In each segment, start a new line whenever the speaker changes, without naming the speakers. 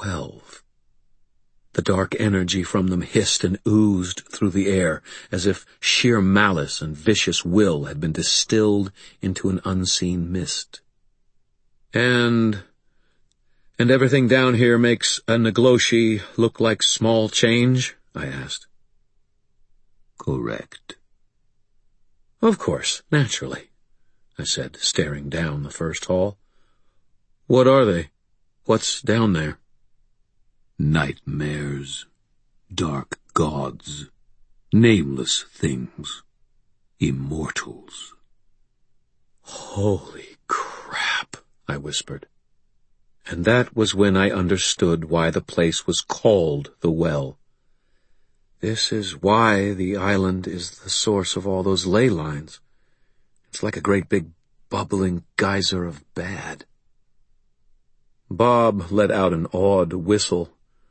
12. The dark energy from them hissed and oozed through the air, as if sheer malice and vicious will had been distilled into an unseen mist. And everything down here makes a Nagloshi look like small change? I asked.
Correct.
Of course, naturally, I said, staring down the first hall. What are they? What's down there?
Nightmares, dark gods, nameless things, immortals.
Holy crap, I whispered. And that was when I understood why the place was called the Well. This is why the island is the source of all those ley lines. It's like a great big bubbling geyser of bad. Bob let out an awed whistle.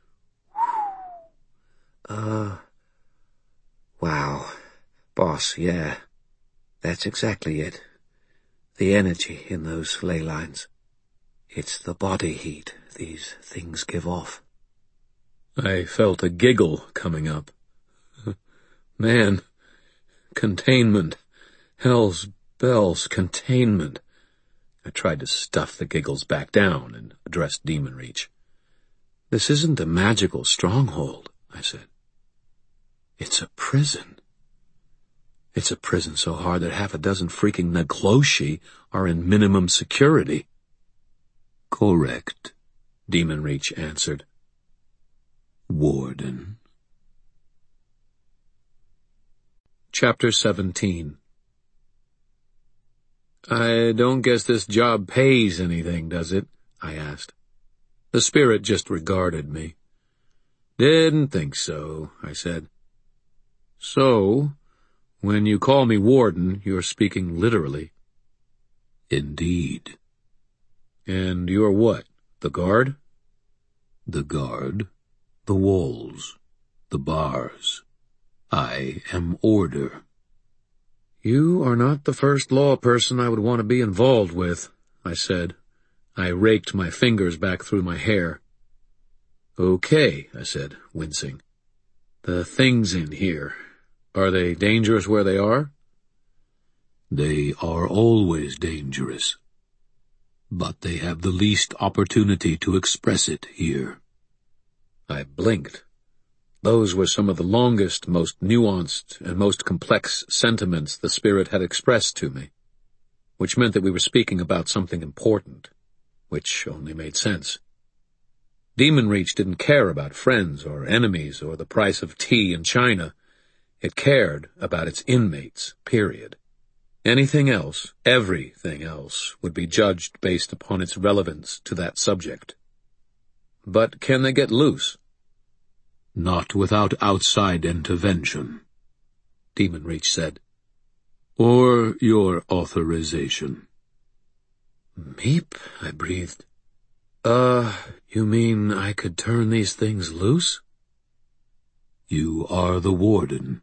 Wow. Boss, yeah. That's exactly it. The energy in those ley lines. It's the body heat these things give off.
I felt a giggle coming up. Man, containment. Hell's bells, containment. I tried to stuff the giggles back down and addressed Demon Reach. This isn't a magical stronghold, I said. It's a prison. It's a prison so hard that half a dozen freaking Nagloshi are in minimum security.
Correct,
Demon Reach answered.
Warden.
Chapter 17. I don't guess this job pays anything, does it? I asked. The spirit just regarded me. Didn't think so, I said. So, when you call me warden, you're speaking literally.
Indeed.
And you're what, the guard?
The guard, the walls, the bars. I am order.
You are not the first law person I would want to be involved with, I said. I raked my fingers back through my hair. Okay, I said, wincing. The things in here, are they dangerous where they are?
They are always dangerous, but they have the least opportunity to express it here.
I blinked. Those were some of the longest, most nuanced, and most complex sentiments the spirit had expressed to me, which meant that we were speaking about something important, which only made sense. Demon Reach didn't care about friends or enemies or the price of tea in China. It cared about its inmates, period. Anything else, everything else, would be judged based upon its relevance to that subject. But can they get loose?
Not without outside intervention,
Demon Reach said.
Or your authorization.
Meep, I breathed. You mean I could turn these things loose?
You are the warden.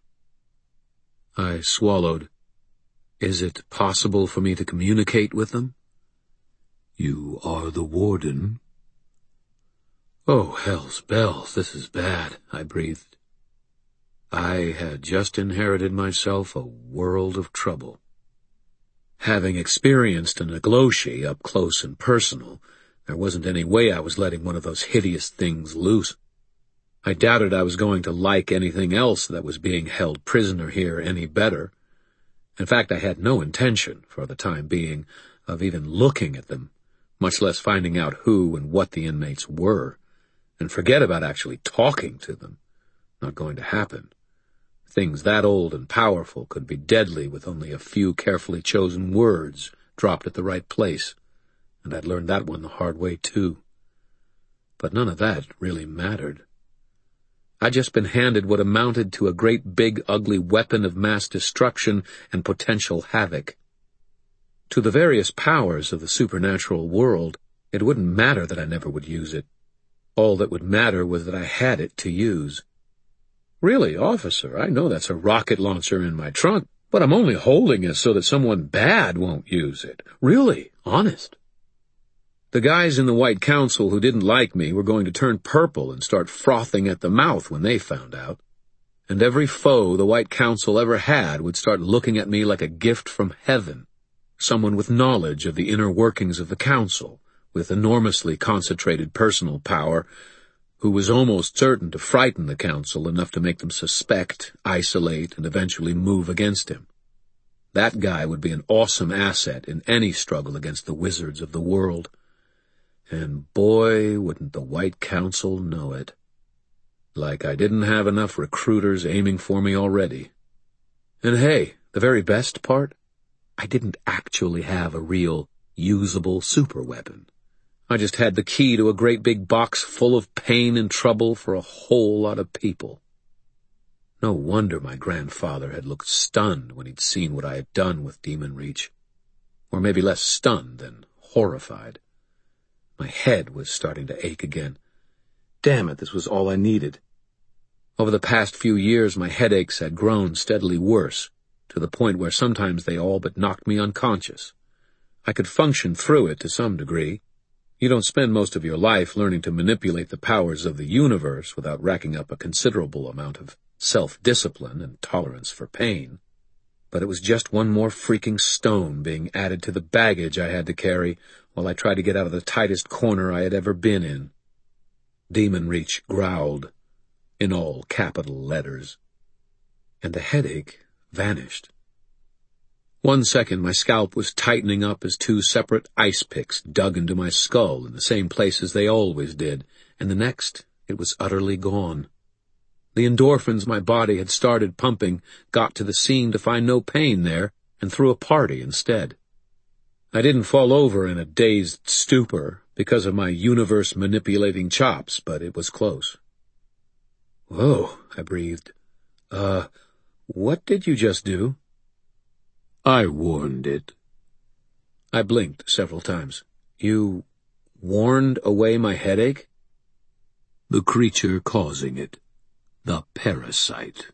I swallowed. Is it possible for me to communicate with them?
You are the warden.
Oh, hell's bells, this is bad, I breathed. I had just inherited myself a world of trouble. Having experienced a Nagloshi up close and personal, there wasn't any way I was letting one of those hideous things loose. I doubted I was going to like anything else that was being held prisoner here any better. In fact, I had no intention, for the time being, of even looking at them, much less finding out who and what the inmates were, and forget about actually talking to them. Not going to happen. Things that old and powerful could be deadly with only a few carefully chosen words dropped at the right place, and I'd learned that one the hard way too. But none of that really mattered. I'd just been handed what amounted to a great big ugly weapon of mass destruction and potential havoc. To the various powers of the supernatural world, it wouldn't matter that I never would use it. All that would matter was that I had it to use. Really, officer, I know that's a rocket launcher in my trunk, but I'm only holding it so that someone bad won't use it. Really, honest. The guys in the White Council who didn't like me were going to turn purple and start frothing at the mouth when they found out. And every foe the White Council ever had would start looking at me like a gift from heaven, someone with knowledge of the inner workings of the Council, with enormously concentrated personal power, who was almost certain to frighten the Council enough to make them suspect, isolate, and eventually move against him. That guy would be an awesome asset in any struggle against the wizards of the world. And boy, wouldn't the White Council know it. Like I didn't have enough recruiters aiming for me already. And hey, the very best part? I didn't actually have a real, usable superweapon. I just had the key to a great big box full of pain and trouble for a whole lot of people. No wonder my grandfather had looked stunned when he'd seen what I had done with Demon Reach. Or maybe less stunned than horrified. My head was starting to ache again. Damn it, this was all I needed. Over the past few years, my headaches had grown steadily worse, to the point where sometimes they all but knocked me unconscious. I could function through it to some degree. You don't spend most of your life learning to manipulate the powers of the universe without racking up a considerable amount of self-discipline and tolerance for pain. But it was just one more freaking stone being added to the baggage I had to carry while I tried to get out of the tightest corner I had ever been in. Demon Reach growled, in all capital letters, and the headache vanished. 1 second my scalp was tightening up as 2 separate ice picks dug into my skull in the same places they always did, and the next it was utterly gone. The endorphins my body had started pumping got to the scene to find no pain there and threw a party instead. I didn't fall over in a dazed stupor because of my universe-manipulating chops, but it was close. "Whoa," I breathed. What did you just do?"
I warned it.
I blinked several times. "You warned away my headache?"
The creature causing it. The parasite.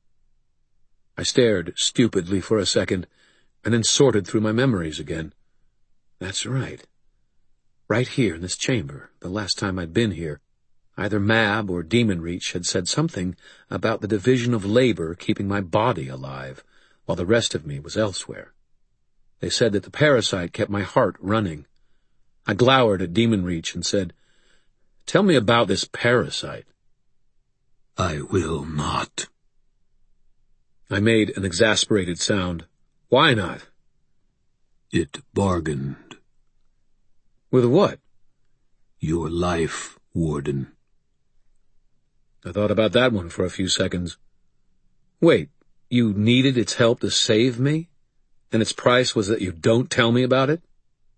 I stared stupidly for a second, and then sorted through my memories again. That's right. Right here in this chamber, the last time I'd been here, either Mab or Demon Reach had said something about the division of labor keeping my body alive, while the rest of me was elsewhere. They said that the parasite kept my heart running. I glowered at Demon Reach and said, "Tell me about this parasite."
I will not.
I made an exasperated sound. "Why not?"
It bargained.
"With what?"
Your life, Warden.
I thought about that one for a few seconds. Wait, you needed its help to save me? And its price was that you don't tell me about it?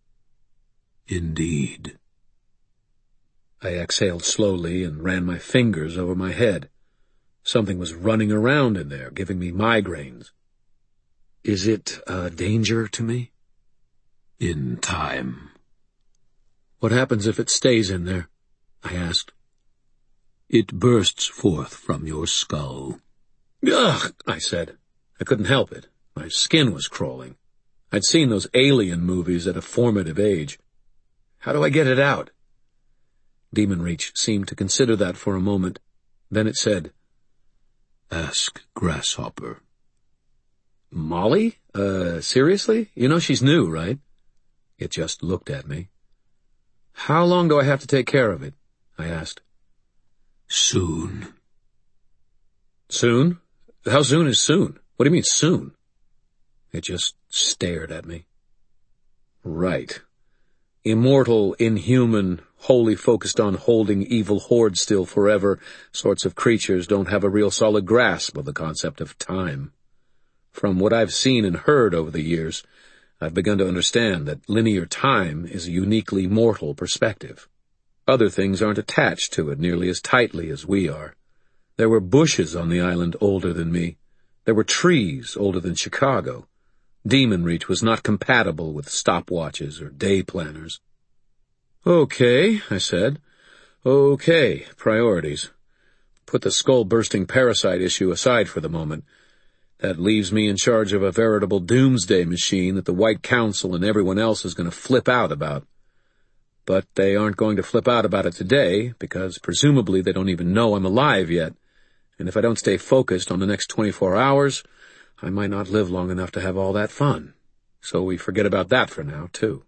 Indeed.
I exhaled slowly and ran my fingers over my head. Something was running around in there, giving me migraines. Is it a danger to me?
In time.
What happens if it stays in there? I asked.
It bursts forth from your skull.
Ugh, I said. I couldn't help it. My skin was crawling. I'd seen those alien movies at a formative age. How do I get it out? Demon Reach seemed to consider that for a moment. Then it said,
Ask Grasshopper.
Molly? Seriously? You know she's new, right? It just looked at me. How long do I have to take care of it? I asked.
Soon.
Soon? How soon is soon? What do you mean soon? It just stared at me. Right. Immortal, inhuman, wholly focused on holding evil hordes still forever sorts of creatures don't have a real solid grasp of the concept of time. From what I've seen and heard over the years, I've begun to understand that linear time is a uniquely mortal perspective. Other things aren't attached to it nearly as tightly as we are. There were bushes on the island older than me. There were trees older than Chicago. Demon Reach was not compatible with stopwatches or day planners. Okay, I said. Okay, priorities. Put the skull-bursting parasite issue aside for the moment. That leaves me in charge of a veritable doomsday machine that the White Council and everyone else is going to flip out about. but they aren't going to flip out about it today, because presumably they don't even know I'm alive yet, and if I don't stay focused on the next 24 hours, I might not live long enough to have all that fun. So we forget about that for now, too.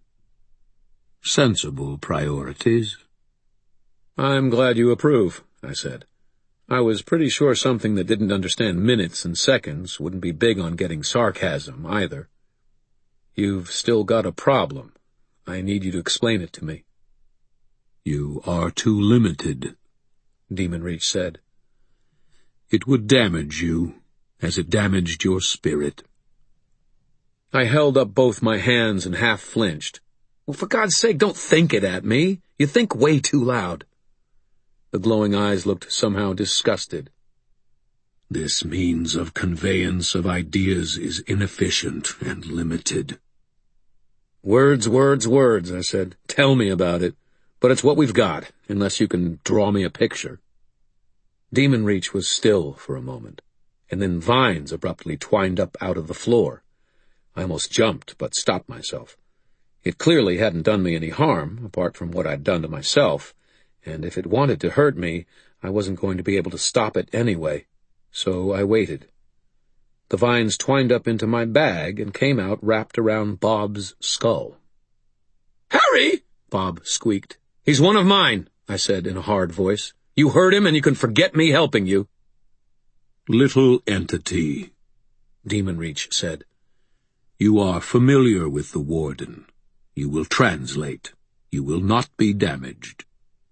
Sensible priorities.
I'm glad you approve, I said. I was pretty sure something that didn't understand minutes and seconds wouldn't be big on getting sarcasm, either. You've still got a problem. I need you to explain it to me.
You are too limited,
Demon Reach said.
It would damage you, as it damaged your spirit.
I held up both my hands and half flinched. Well, for God's sake, don't think it at me. You think way too loud. The glowing eyes looked somehow disgusted.
This means of conveyance of ideas is inefficient and limited.
Words, words, words, I said. Tell me about it. But it's what we've got, unless you can draw me a picture. Demon Reach was still for a moment, and then vines abruptly twined up out of the floor. I almost jumped, but stopped myself. It clearly hadn't done me any harm, apart from what I'd done to myself, and if it wanted to hurt me, I wasn't going to be able to stop it anyway, so I waited. The vines twined up into my bag and came out wrapped around Bob's skull. "Harry!" Bob squeaked. "He's one of mine," I said in a hard voice. "You hurt him and you can forget me helping you."
Little entity,
Demon Reach said.
You are familiar with the Warden. You will translate. You will not be damaged.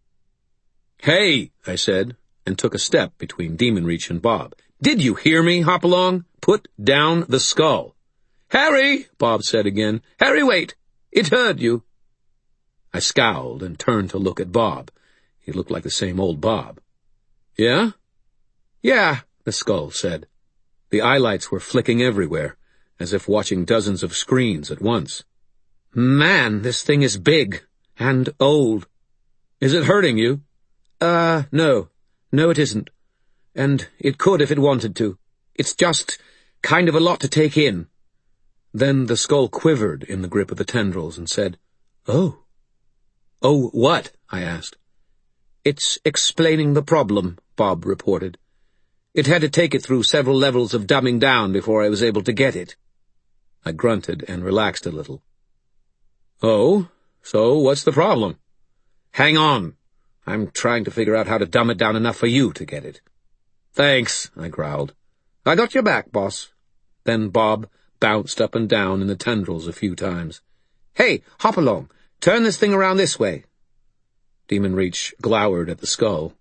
"Hey," I said, and took a step between Demon Reach and Bob. "Did you hear me, Hopalong? Put down the skull." "Harry," Bob said again. "Harry, wait. It hurt you." I scowled and turned to look at Bob. He looked like the same old Bob. "Yeah?" "Yeah," the skull said. The eyelights were flicking everywhere, as if watching dozens of screens at once. "Man, this thing is big. And old. Is it hurting you?" No. No, it isn't. And it could if it wanted to. It's just kind of a lot to take in." Then the skull quivered in the grip of the tendrils and said, "Oh." "Oh, what?" I asked. "It's explaining the problem," Bob reported. "It had to take it through several levels of dumbing down before I was able to get it." I grunted and relaxed a little. "Oh, so what's the problem?" "Hang on. I'm trying to figure out how to dumb it down enough for you to get it." "Thanks," I growled. "I got your back, boss." Then Bob bounced up and down in the tendrils a few times. "Hey, Hopalong, turn this thing around this way." Demon Reach glowered at the skull.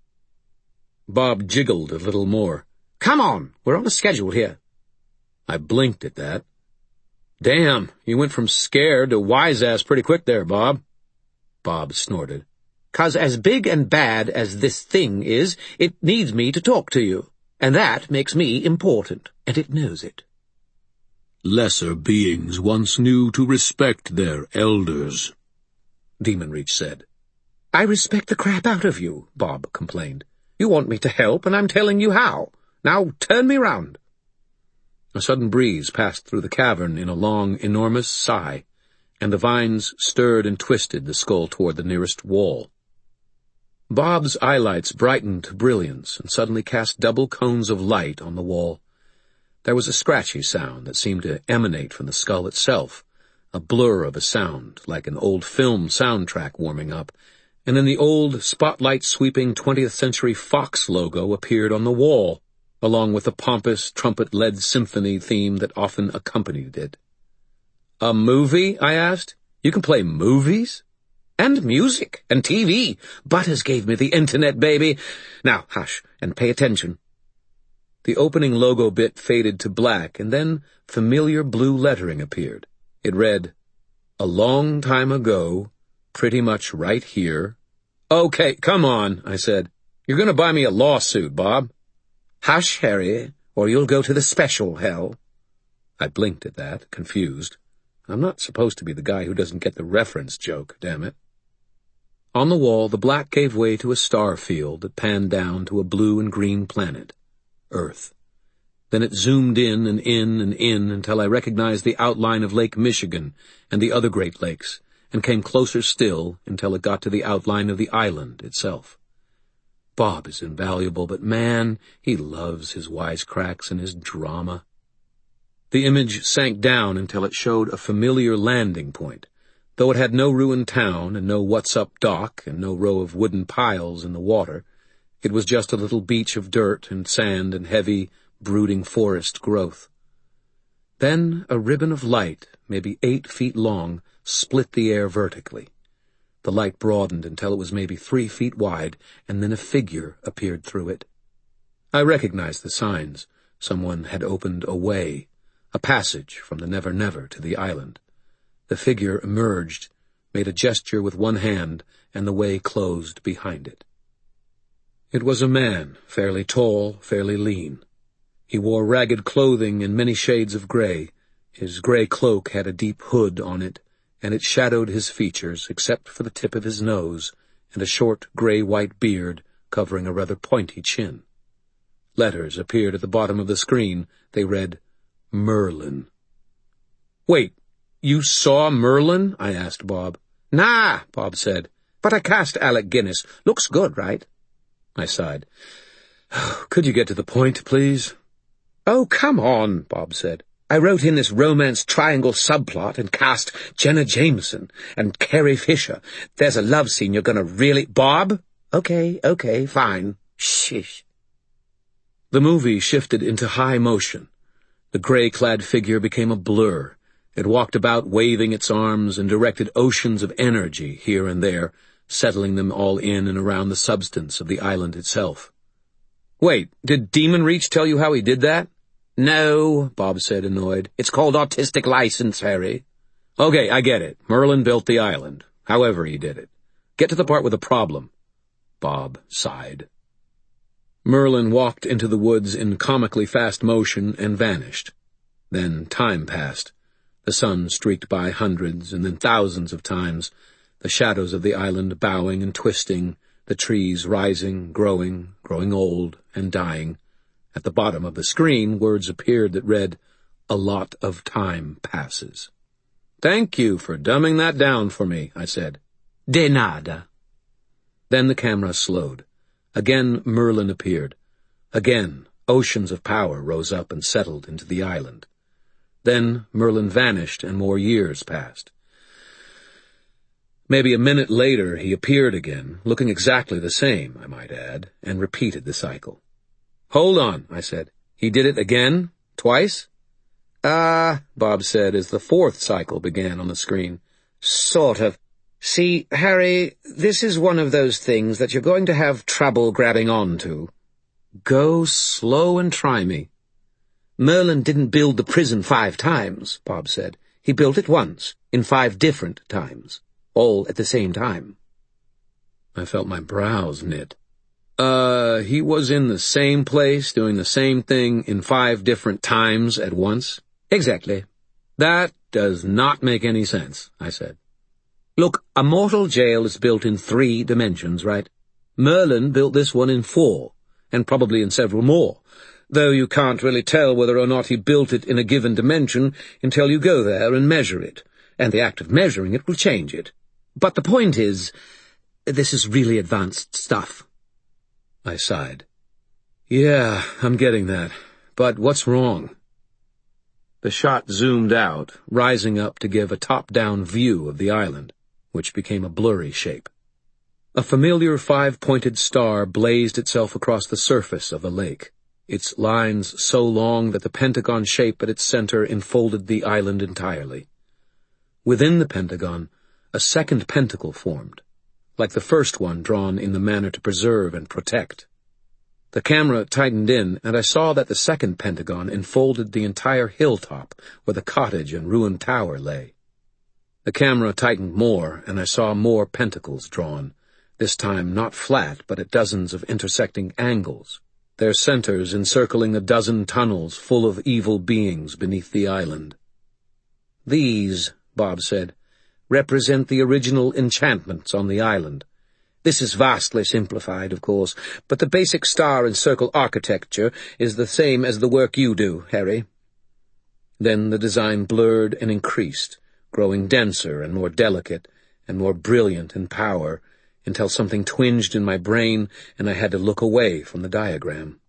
Bob jiggled a little more. "Come on, we're on a schedule here." I blinked at that. "Damn, you went from scared to wise-ass pretty quick there, Bob." Bob snorted. "'Cause as big and bad as this thing is, it needs me to talk to you. And that makes me important, and it knows it."
Lesser beings once knew to respect their elders,
Demon Reach said. "I respect the crap out of you," Bob complained. "You want me to help, and I'm telling you how. Now turn me round." A sudden breeze passed through the cavern in a long, enormous sigh, and the vines stirred and twisted the skull toward the nearest wall. Bob's eyelights brightened to brilliance and suddenly cast double cones of light on the wall. There was a scratchy sound that seemed to emanate from the skull itself, a blur of a sound, like an old film soundtrack warming up, and then the old, spotlight-sweeping 20th Century Fox logo appeared on the wall, along with the pompous, trumpet-led symphony theme that often accompanied it. "A movie?" I asked. "You can play movies?" "And music, and TV. Butters gave me the internet, baby. Now, hush, and pay attention." The opening logo bit faded to black, and then familiar blue lettering appeared. It read, "A long time ago, pretty much right here." "Okay, come on," I said. "You're going to buy me a lawsuit, Bob." "Hush, Harry, or you'll go to the special hell." I blinked at that, confused. I'm not supposed to be the guy who doesn't get the reference joke, damn it. On the wall, the black gave way to a star field that panned down to a blue and green planet, Earth. Then it zoomed in and in and in until I recognized the outline of Lake Michigan and the other Great Lakes, and came closer still until it got to the outline of the island itself. Bob is invaluable, but man, he loves his wisecracks and his drama. The image sank down until it showed a familiar landing point, though it had no ruined town and no what's-up dock and no row of wooden piles in the water. It was just a little beach of dirt and sand and heavy, brooding forest growth. Then a ribbon of light, maybe 8 feet long, split the air vertically. The light broadened until it was maybe 3 feet wide, and then a figure appeared through it. I recognized the signs. Someone had opened a way, a passage from the Never Never to the island. The figure emerged, made a gesture with one hand, and the way closed behind it. It was a man, fairly tall, fairly lean. He wore ragged clothing in many shades of gray. His gray cloak had a deep hood on it, and it shadowed his features except for the tip of his nose and a short gray-white beard covering a rather pointy chin. Letters appeared at the bottom of the screen. They read, Merlin. "Wait, you saw Merlin?" I asked Bob. "Nah," Bob said, "but I cast Alec Guinness. Looks good, right?" I sighed. "Could you get to the point, please?" "Oh, come on," Bob said. "I wrote in this romance triangle subplot and cast Jenna Jameson and Carrie Fisher. There's a love scene you're gonna really—" "Bob? Okay, fine. Shish." The movie shifted into high motion. The gray-clad figure became a blur. It walked about waving its arms and directed oceans of energy here and there, settling them all in and around the substance of the island itself. "Wait, did Demon Reach tell you how he did that?" "No," Bob said, annoyed. "It's called artistic license, Harry." "Okay, I get it. Merlin built the island. However he did it. Get to the part with the problem." Bob sighed. Merlin walked into the woods in comically fast motion and vanished. Then time passed. The sun streaked by hundreds and then thousands of times, the shadows of the island bowing and twisting, the trees rising, growing old, and dying. At the bottom of the screen, words appeared that read, "A lot of time passes." "Thank you for dumbing that down for me," I said. "De nada." Then the camera slowed. Again Merlin appeared. Again oceans of power rose up and settled into the island. Then Merlin vanished and more years passed. Maybe a minute later he appeared again, looking exactly the same, I might add, and repeated the cycle. "Hold on," I said. "He did it again? Twice?" Bob said as the 4th cycle began on the screen. "Sort of. See, Harry, this is one of those things that you're going to have trouble grabbing onto." "Go slow and try me." "Merlin didn't build the prison 5 times, Bob said. He built it once, in 5 different times, all at the same time." I felt my brows knit. He was in the same place, doing the same thing in 5 different times at once?" "Exactly." "That does not make any sense," I said. "Look, a mortal jail is built in 3 dimensions, right? Merlin built this one in 4, and probably in several more, though you can't really tell whether or not he built it in a given dimension until you go there and measure it, and the act of measuring it will change it. But the point is, this is really advanced stuff." I sighed. "Yeah, I'm getting that. But what's wrong?" The shot zoomed out, rising up to give a top-down view of the island, which became a blurry shape. A familiar 5-pointed star blazed itself across the surface of the lake, its lines so long that the pentagon shape at its center enfolded the island entirely. Within the pentagon, a second pentacle formed, like the first one drawn in the manner to preserve and protect. The camera tightened in, and I saw that the second pentagon enfolded the entire hilltop where the cottage and ruined tower lay. The camera tightened more, and I saw more pentacles drawn, this time not flat but at dozens of intersecting angles, their centers encircling a dozen tunnels full of evil beings beneath the island. "These," Bob said, "represent the original enchantments on the island. This is vastly simplified, of course, but the basic star and circle architecture is the same as the work you do, Harry." Then the design blurred and increased, growing denser and more delicate, and more brilliant in power, until something twinged in my brain and I had to look away from the diagram.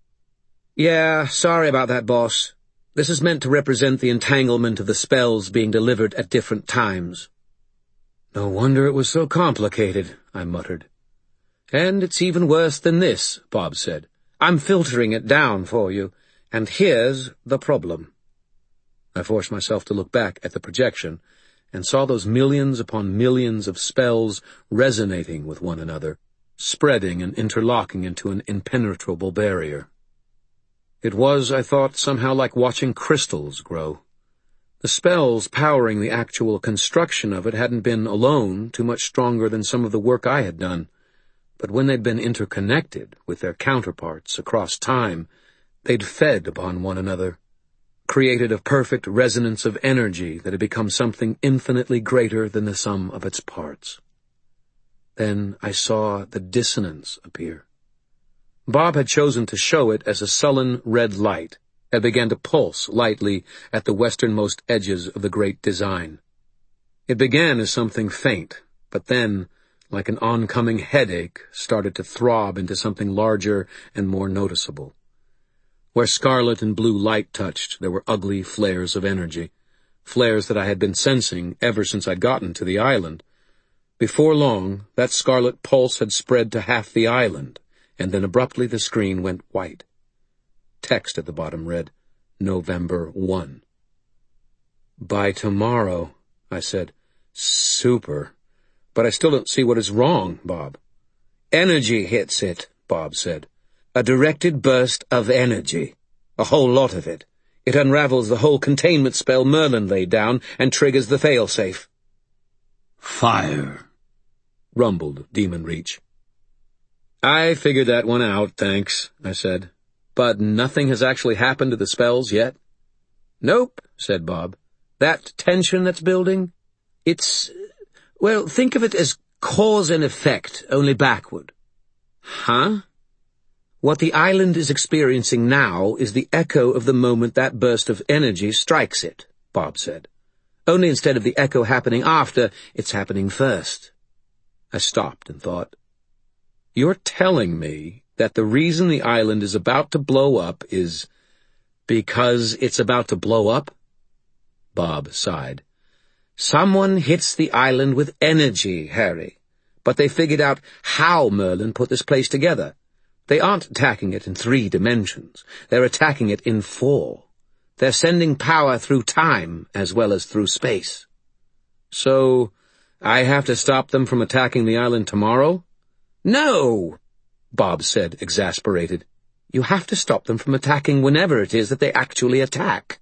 "Yeah, sorry about that, boss. This is meant to represent the entanglement of the spells being delivered at different times." "No wonder it was so complicated," I muttered. "And it's even worse than this," Bob said. "I'm filtering it down for you, and here's the problem." I forced myself to look back at the projection and saw those millions upon millions of spells resonating with one another, spreading and interlocking into an impenetrable barrier. It was, I thought, somehow like watching crystals grow. The spells powering the actual construction of it hadn't been alone too much stronger than some of the work I had done, but when they'd been interconnected with their counterparts across time, they'd fed upon one another, created a perfect resonance of energy that had become something infinitely greater than the sum of its parts. Then I saw the dissonance appear. Bob had chosen to show it as a sullen red light that began to pulse lightly at the westernmost edges of the great design. It began as something faint, but then, like an oncoming headache, started to throb into something larger and more noticeable. Where scarlet and blue light touched, there were ugly flares of energy, flares that I had been sensing ever since I'd gotten to the island. Before long, that scarlet pulse had spread to half the island, and then abruptly the screen went white. Text at the bottom read, November 1. "By tomorrow," I said. "Super. But I still don't see what is wrong, Bob." "Energy hits it," Bob said. "A directed burst of energy. A whole lot of it. It unravels the whole containment spell Merlin laid down and triggers the failsafe."
"Fire," rumbled Demon Reach.
"I figured that one out, thanks," I said. "But nothing has actually happened to the spells yet?" "Nope," said Bob. "That tension that's building, well, think of it as cause and effect, only backward." "Huh?" "What the island is experiencing now is the echo of the moment that burst of energy strikes it," Bob said. "Only instead of the echo happening after, it's happening first." I stopped and thought. "You're telling me that the reason the island is about to blow up is because it's about to blow up?" Bob sighed. "Someone hits the island with energy, Harry, but they figured out how Merlin put this place together. They aren't attacking it in 3 dimensions. They're attacking it in 4. They're sending power through time as well as through space." "So, I have to stop them from attacking the island tomorrow?" "No!" Bob said, exasperated. "You have to stop them from attacking whenever it is that they actually attack."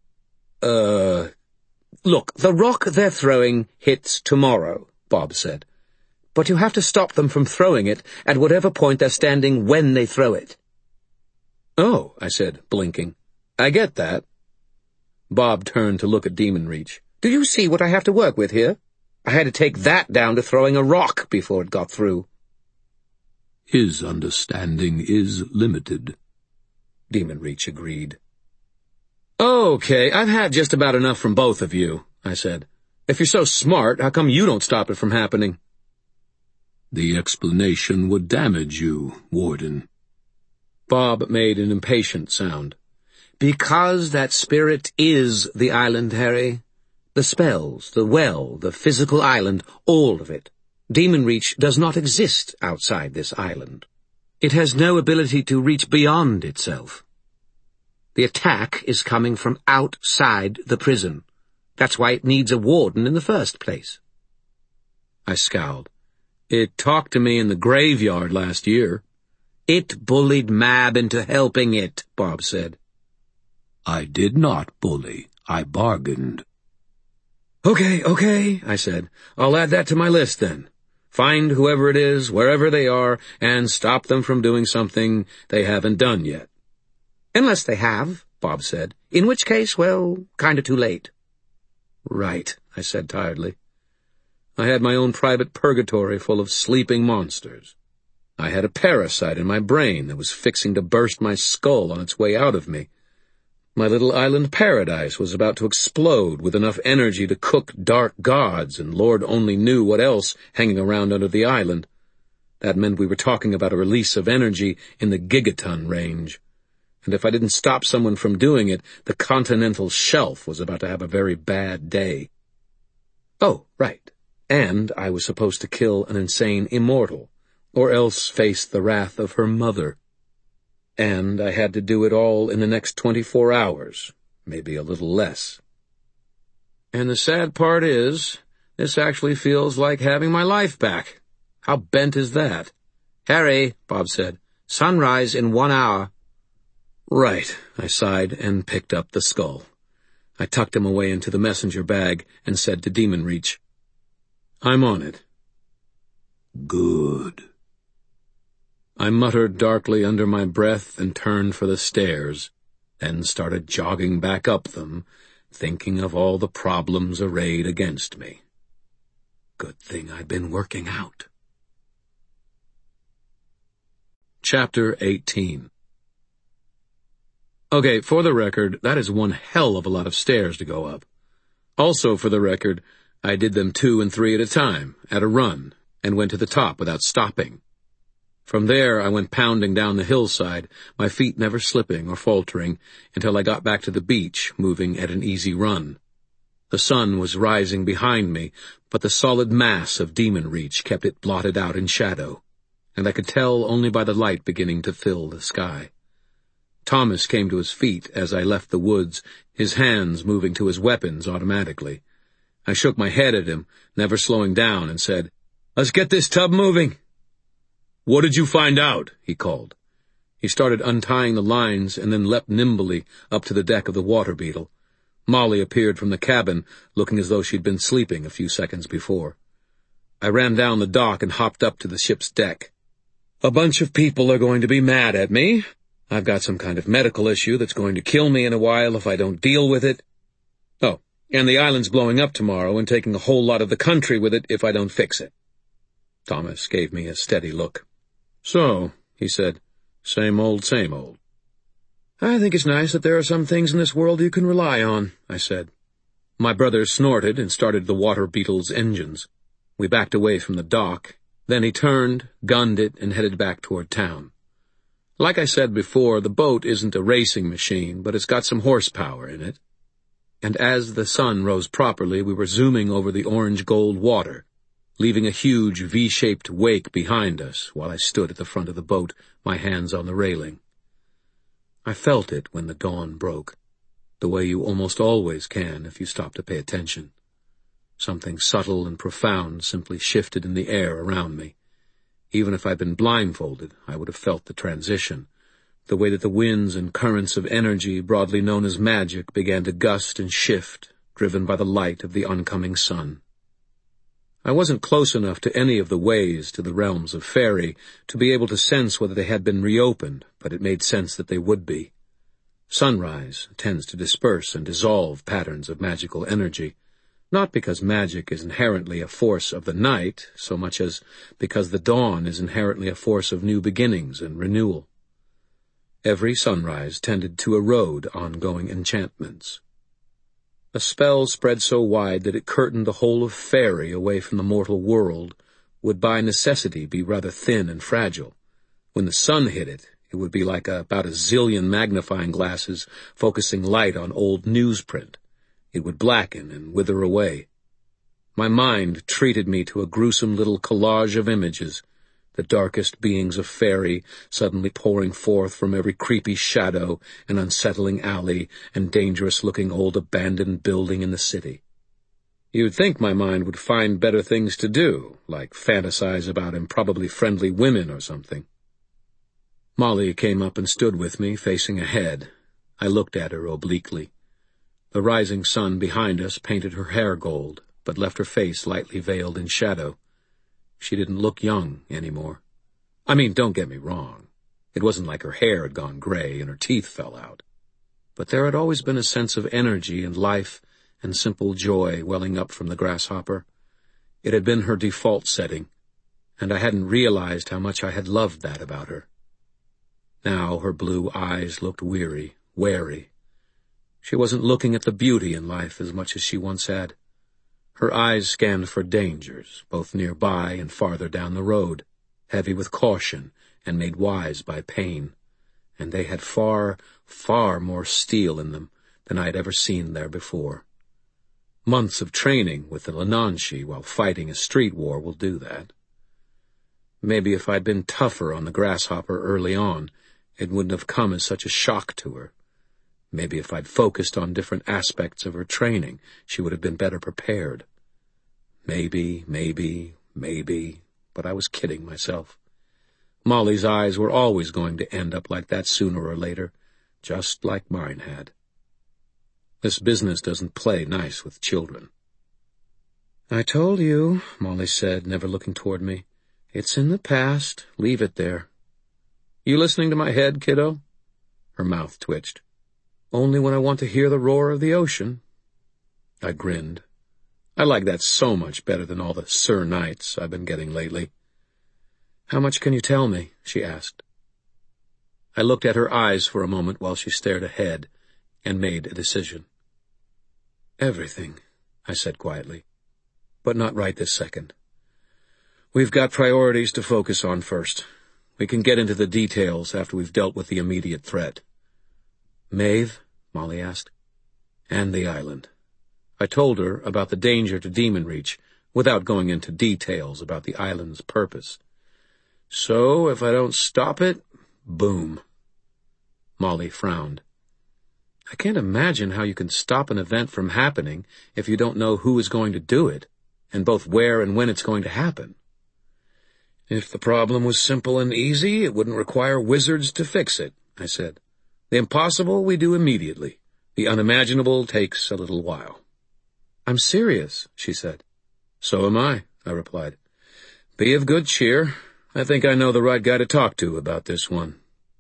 Look, the rock they're throwing hits tomorrow," Bob said. "But you have to stop them from throwing it at whatever point they're standing when they throw it." "Oh," I said, blinking. "I get that." Bob turned to look at Demon Reach. "Do you see what I have to work with here? I had to take that down to throwing a rock before it got through."
"His understanding is limited,"
Demon Reach agreed. "Okay, I've had just about enough from both of you," I said. "If you're so smart, how come you don't stop it from happening?"
"The explanation would damage you, Warden."
Bob made an impatient sound. "Because that spirit is the island, Harry. The spells, the well, the physical island, all of it. Demon Reach does not exist outside this island. It has no ability to reach beyond itself. The attack is coming from outside the prison. That's why it needs a warden in the first place." I scowled. "It talked to me in the graveyard last year." "It bullied Mab into helping it," Bob said.
"I did not bully. I bargained."
Okay, I said. "I'll add that to my list, then. Find whoever it is, wherever they are, and stop them from doing something they haven't done yet." "Unless they have," Bob said. "In which case, well, kinda too late." "Right," I said tiredly. I had my own private purgatory full of sleeping monsters. I had a parasite in my brain that was fixing to burst my skull on its way out of me. My little island paradise was about to explode with enough energy to cook dark gods, and Lord only knew what else hanging around under the island. That meant we were talking about a release of energy in the gigaton range. And if I didn't stop someone from doing it, the continental shelf was about to have a very bad day. Oh, right. And I was supposed to kill an insane immortal, or else face the wrath of her mother. And I had to do it all in the next 24 hours, maybe a little less. And the sad part is, this actually feels like having my life back. How bent is that?
Harry, Bob said, sunrise in 1 hour.
Right, I sighed and picked up the skull. I tucked him away into the messenger bag and said to Demon Reach, I'm on it.
Good.
I muttered darkly under my breath and turned for the stairs, then started jogging back up them, thinking of all the problems arrayed against me. Good thing I'd been working out. Chapter 18. Okay, for the record, that is one hell of a lot of stairs to go up. Also, for the record, I did them 2 and 3 at a time, at a run, and went to the top without stopping. From there, I went pounding down the hillside, my feet never slipping or faltering, until I got back to the beach, moving at an easy run. The sun was rising behind me, but the solid mass of Demon Reach kept it blotted out in shadow, and I could tell only by the light beginning to fill the sky. Thomas came to his feet as I left the woods, his hands moving to his weapons automatically. I shook my head at him, never slowing down, and said, "Let's get this tub moving."
"What did you find out?" he called.
He started untying the lines and then leapt nimbly up to the deck of the water beetle. Molly appeared from the cabin, looking as though she'd been sleeping a few seconds before. I ran down the dock and hopped up to the ship's deck. A bunch of people are going to be mad at me. I've got some kind of medical issue that's going to kill me in a while if I don't deal with it. Oh, and the island's blowing up tomorrow and taking a whole lot of the country with it if I don't fix it. Thomas gave me a steady look. "So," he said, same old, same old." "I think it's nice that there are some things in this world you can rely on," I said. My brother snorted and started the water beetle's engines. We backed away from the dock. Then he turned, gunned it, and headed back toward town. Like I said before, the boat isn't a racing machine, but it's got some horsepower in it. And as the sun rose properly, we were zooming over the orange-gold water, leaving a huge V-shaped wake behind us while I stood at the front of the boat, my hands on the railing. I felt it when the dawn broke, the way you almost always can if you stop to pay attention. Something subtle and profound simply shifted in the air around me. Even if I'd been blindfolded, I would have felt the transition, the way that the winds and currents of energy broadly known as magic began to gust and shift, driven by the light of the oncoming sun. I wasn't close enough to any of the ways to the realms of fairy to be able to sense whether they had been reopened, but it made sense that they would be. Sunrise tends to disperse and dissolve patterns of magical energy, not because magic is inherently a force of the night, so much as because the dawn is inherently a force of new beginnings and renewal. Every sunrise tended to erode ongoing enchantments. A spell spread so wide that it curtained the whole of fairy away from the mortal world would by necessity be rather thin and fragile. When the sun hit it, it would be like about a zillion magnifying glasses focusing light on old newsprint. It would blacken and wither away. My mind treated me to a gruesome little collage of images, the darkest beings of fairy suddenly pouring forth from every creepy shadow and unsettling alley and dangerous-looking old abandoned building in the city. You'd think my mind would find better things to do, like fantasize about improbably friendly women or something. Molly came up and stood with me, facing ahead. I looked at her obliquely. The rising sun behind us painted her hair gold, but left her face lightly veiled in shadow. She didn't look young anymore. I mean, don't get me wrong. It wasn't like her hair had gone gray and her teeth fell out. But there had always been a sense of energy and life and simple joy welling up from the grasshopper. It had been her default setting, and I hadn't realized how much I had loved that about her. Now her blue eyes looked weary, wary. She wasn't looking at the beauty in life as much as she once had. Her eyes scanned for dangers, both nearby and farther down the road, heavy with caution and made wise by pain, and they had far, far more steel in them than I had ever seen there before. Months of training with the Lananshi while fighting a street war will do that. Maybe if I'd been tougher on the grasshopper early on, it wouldn't have come as such a shock to her. Maybe if I'd focused on different aspects of her training, she would have been better prepared. Maybe, but I was kidding myself. Molly's eyes were always going to end up like that sooner or later, just like mine had. This business doesn't play nice with children. "I told you," Molly said, never looking toward me. "It's in the past. Leave it there." "You listening to my head, kiddo?" Her mouth twitched. "Only when I want to hear the roar of the ocean." I grinned. I like that so much better than all the Sir Knights I've been getting lately. "How much can you tell me?" she asked. I looked at her eyes for a moment while she stared ahead and made a decision. "Everything," I said quietly, "but not right this second. We've got priorities to focus on first. We can get into the details after we've dealt with the immediate threat." "Maeve?" Molly asked. "And the island." I told her about the danger to Demon Reach, without going into details about the island's purpose. "So, if I don't stop it, boom." Molly frowned. "I can't imagine how you can stop an event from happening if you don't know who is going to do it, and both where and when it's going to happen." "If the problem was simple and easy, it wouldn't require wizards to fix it," I said. "The impossible we do immediately. The unimaginable takes a little while." "I'm serious," she said. "So am I," I replied. "Be of good cheer. I think I know the right guy to talk to about this one."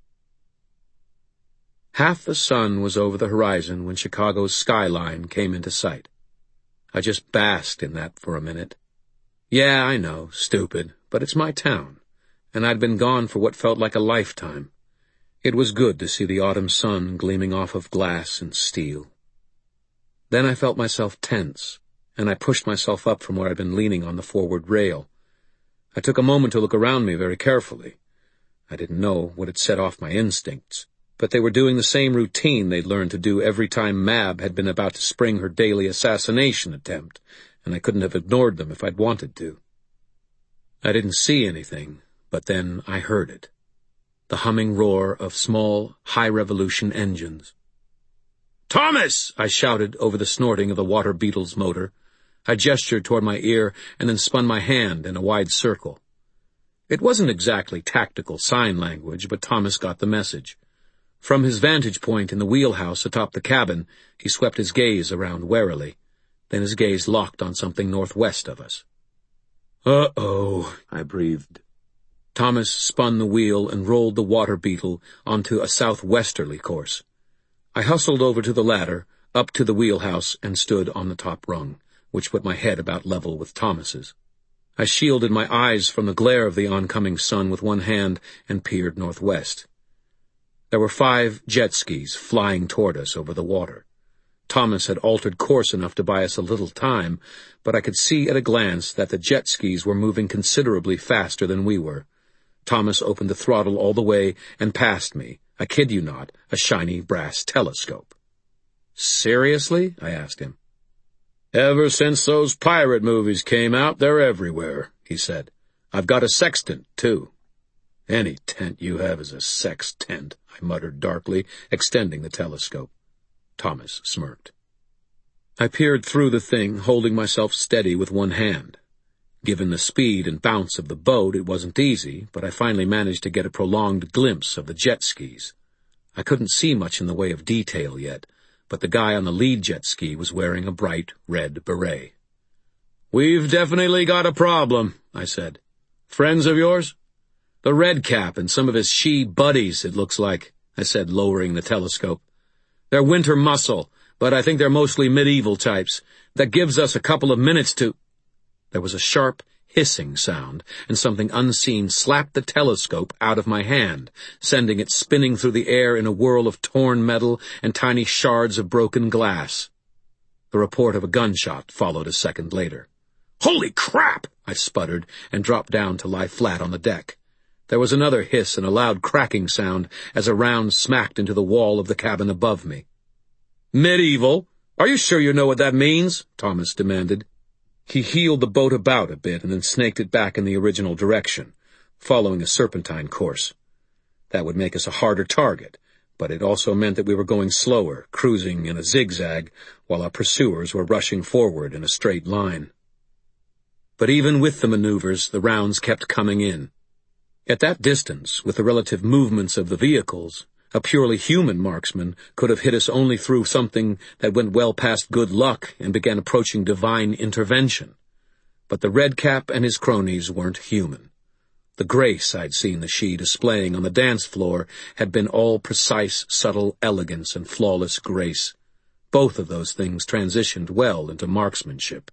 Half the sun was over the horizon when Chicago's skyline came into sight. I just basked in that for a minute. Yeah, I know, stupid, but it's my town, and I'd been gone for what felt like a lifetime. It was good to see the autumn sun gleaming off of glass and steel. Then I felt myself tense, and I pushed myself up from where I'd been leaning on the forward rail. I took a moment to look around me very carefully. I didn't know what had set off my instincts, but they were doing the same routine they'd learned to do every time Mab had been about to spring her daily assassination attempt, and I couldn't have ignored them if I'd wanted to. I didn't see anything, but then I heard it. The humming roar of small, high-revolution engines. "Thomas!" I shouted over the snorting of the water beetle's motor. I gestured toward my ear and then spun my hand in a wide circle. It wasn't exactly tactical sign language, but Thomas got the message. From his vantage point in the wheelhouse atop the cabin, he swept his gaze around warily. Then his gaze locked on something northwest of us. "Uh-oh," I breathed. Thomas spun the wheel and rolled the water beetle onto a southwesterly course. I hustled over to the ladder, up to the wheelhouse, and stood on the top rung, which put my head about level with Thomas's. I shielded my eyes from the glare of the oncoming sun with one hand and peered northwest. There were 5 jet skis flying toward us over the water. Thomas had altered course enough to buy us a little time, but I could see at a glance that the jet skis were moving considerably faster than we were. Thomas opened the throttle all the way and passed me, I kid you not, a shiny brass telescope. "Seriously?" I asked him. "Ever since those pirate movies came out, they're everywhere," he said. "I've got a sextant, too." "Any tent you have is a sex tent," I muttered darkly, extending the telescope. Thomas smirked. I peered through the thing, holding myself steady with one hand. Given the speed and bounce of the boat, it wasn't easy, but I finally managed to get a prolonged glimpse of the jet skis. I couldn't see much in the way of detail yet, but the guy on the lead jet ski was wearing a bright red beret. "We've definitely got a problem," I said. "Friends of yours?" "The Red Cap and some of his she-buddies, it looks like," I said, lowering the telescope. "They're winter muscle, but I think they're mostly medieval types. That gives us a couple of minutes to—" There was a sharp, hissing sound, and something unseen slapped the telescope out of my hand, sending it spinning through the air in a whirl of torn metal and tiny shards of broken glass. The report of a gunshot followed a second later. "Holy crap!" I sputtered, and dropped down to lie flat on the deck. There was another hiss and a loud cracking sound as a round smacked into the wall of the cabin above me. "Medieval? Are you sure you know what that means?" Thomas demanded. He heeled the boat about a bit and then snaked it back in the original direction, following a serpentine course. That would make us a harder target, but it also meant that we were going slower, cruising in a zigzag, while our pursuers were rushing forward in a straight line. But even with the maneuvers, the rounds kept coming in. At that distance, with the relative movements of the vehicles, a purely human marksman could have hit us only through something that went well past good luck and began approaching divine intervention. But the Redcap and his cronies weren't human. The grace I'd seen the Sidhe displaying on the dance floor had been all precise, subtle elegance and flawless grace. Both of those things transitioned well into marksmanship.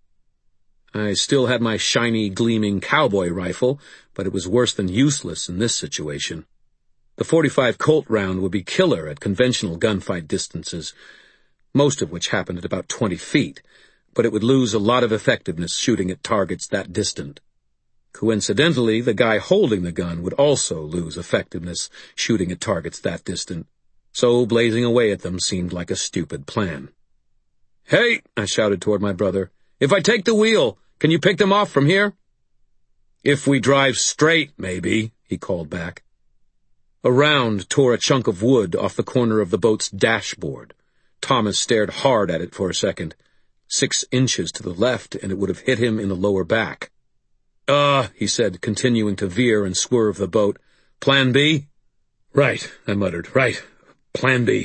I still had my shiny, gleaming cowboy rifle, but it was worse than useless in this situation. The .45 Colt round would be killer at conventional gunfight distances, most of which happened at about 20 feet, but it would lose a lot of effectiveness shooting at targets that distant. Coincidentally, the guy holding the gun would also lose effectiveness shooting at targets that distant, so blazing away at them seemed like a stupid plan. "Hey!" I shouted toward my brother. "If I take the wheel, can you pick them off from here?" "If we drive straight, maybe," he called back. A round tore a chunk of wood off the corner of the boat's dashboard. Thomas stared hard at it for a second. 6 inches to the left, and it would have hit him in the lower back. He said, continuing to veer and swerve the boat. "Plan B?" "Right," I muttered. "Right. Plan B."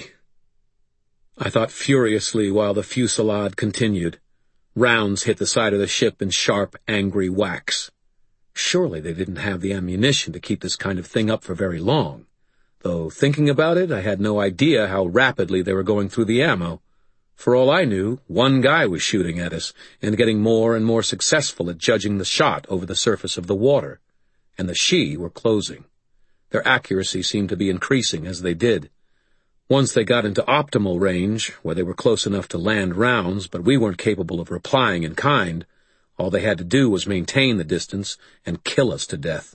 I thought furiously while the fusillade continued. Rounds hit the side of the ship in sharp, angry whacks. Surely they didn't have the ammunition to keep this kind of thing up for very long. Though, thinking about it, I had no idea how rapidly they were going through the ammo. For all I knew, one guy was shooting at us, and getting more and more successful at judging the shot over the surface of the water. And the Sidhe were closing. Their accuracy seemed to be increasing as they did. Once they got into optimal range, where they were close enough to land rounds, but we weren't capable of replying in kind, all they had to do was maintain the distance and kill us to death.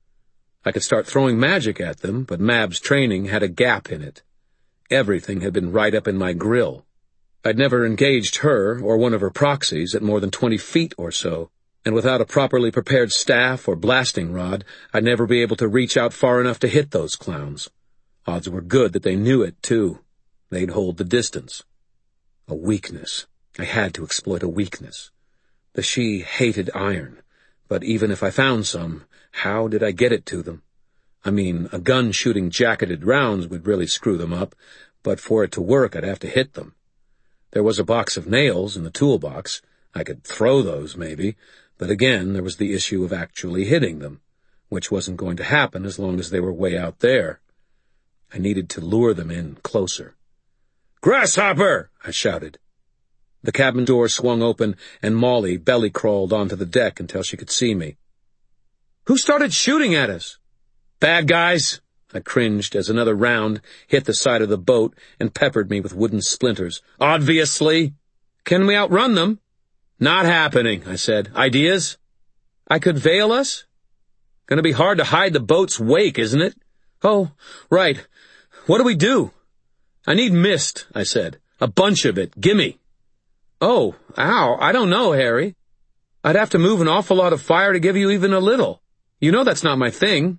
I could start throwing magic at them, but Mab's training had a gap in it. Everything had been right up in my grill. I'd never engaged her or one of her proxies at more than 20 feet or so, and without a properly prepared staff or blasting rod, I'd never be able to reach out far enough to hit those clowns. Odds were good that they knew it, too. They'd hold the distance. A weakness. I had to exploit a weakness. The Sidhe hated iron, but even if I found some, how did I get it to them? I mean, a gun shooting jacketed rounds would really screw them up, but for it to work I'd have to hit them. There was a box of nails in the toolbox. I could throw those, maybe, but again there was the issue of actually hitting them, which wasn't going to happen as long as they were way out there. I needed to lure them in closer. "Grasshopper!" I shouted. The cabin door swung open, and Molly belly-crawled onto the deck until she could see me. "Who started shooting at us?" "Bad guys," I cringed as another round hit the side of the boat and peppered me with wooden splinters. "Obviously." "Can we outrun them?" "Not happening," I said. "Ideas?" "I could veil us?" "Gonna be hard to hide the boat's wake, isn't it?" "Oh, right. What do we do?" "I need mist," I said. "A bunch of it. Gimme." "Oh, ow, I don't know, Harry. I'd have to move an awful lot of fire to give you even a little. You know that's not my thing."